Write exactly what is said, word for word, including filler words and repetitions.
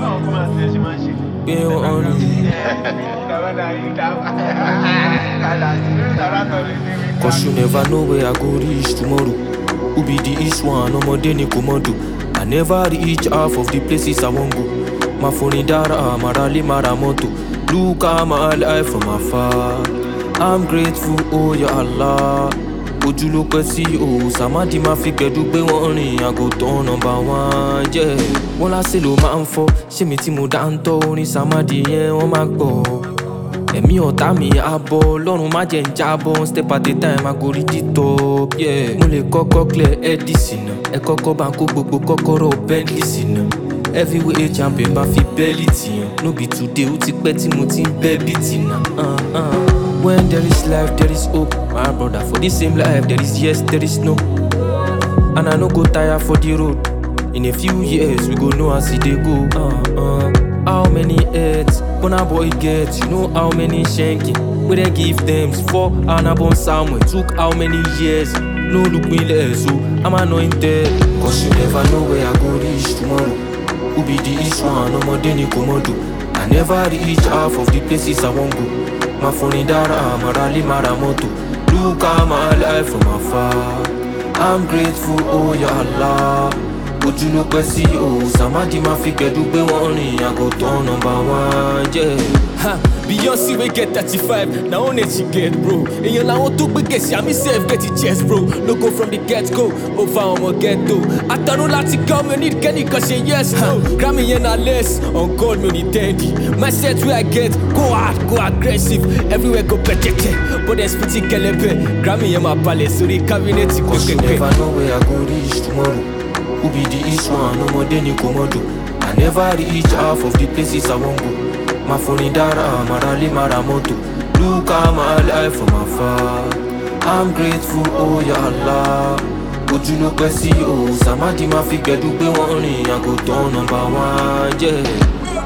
Be on cause you never know where I go reach tomorrow. Who be the east one? No more than commando. I never reach half of the places I won't go. My phone dara, marali maramoto. Look at my life from afar. I'm grateful, oh ya Allah. Ojú ló pẹ́ sí o, Samadi máa fi gbẹ̀dúgbẹ́ wọn rìn, I go turn number one, yeah. Wọ́n lásì ló máa ń fọ́, ṣé mi tí mo dá ń tọ́ orin Samadi yẹn wọ́n máa gbọ́. Ẹ̀mí ọ̀tá mi á bọ́, lọ́run má jẹ́ ń jábọ́, step at a time I go reach the top, yeah. Mo lè kọ́kọ́ clear Edison náà, ẹ kọ́kọ́ bá ń kó gbogbo kọ́kọ́rọ́ Bentley sí náà. Heavyweight champion bá fi bẹ́ẹ̀lì tìyàn, no be today ó ti pẹ́ tí mo ti ń bẹ́ bìtì náà. Uh, uh. When there is life, there is hope, my brother. For the same life, there is yes, there is no. And I no go tire for the road. In a few years, we go know as it dey go. Uh, uh. How many heads, Burna Boy gets? You know how many shanking? We they give them for and upon somewhere. Took how many years? No look me less, so I'm anointed. Cause you never know where I go reach tomorrow. Who be the east one? No more than commando. I never reach half of the places I won't go. My phone dara, marali maramoto. Look at my life from afar. I'm grateful, oh ya Allah. Ojú ló pẹ́ sí o, Samadi máa fi gbẹ̀dúgbẹ́ wọn rìn, I go turn number one, yeah. Ha, Beyonce we get thirty-five, now only she get bro. And you now want to be guess, yeah, me self get it chest bro. No go from the get go, over on my ghetto. I don't know that to come, you need Kenny cause say yes, no. Grammy and a less, on gold me need dandy. My set where I get, go hard, go aggressive. Everywhere go petete, but then spitty kelebe. Grammy and my palace, so the cabinet go cause you get never know where I go reach tomorrow. Who be the east one? No more than commando. I never reach half of the places I won't go. My phone dara, marali maramoto. Look at my life from afar. I'm grateful, oh ya Allah. Ojú ló pẹ́ sí o, Samadi máa fi gbẹ̀dúgbẹ́ wọn rìn, I go turn number one, yeah.